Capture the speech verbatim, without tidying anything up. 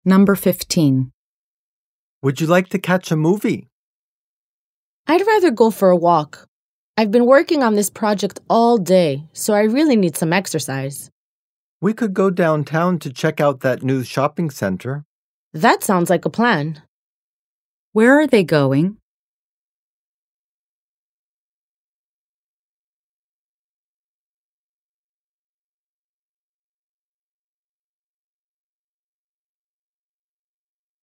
Number fifteen. Would you like to catch a movie? I'd rather go for a walk. I've been working on this project all day, so I really need some exercise. We could go downtown to check out that new shopping center. That sounds like a plan. Where are they going?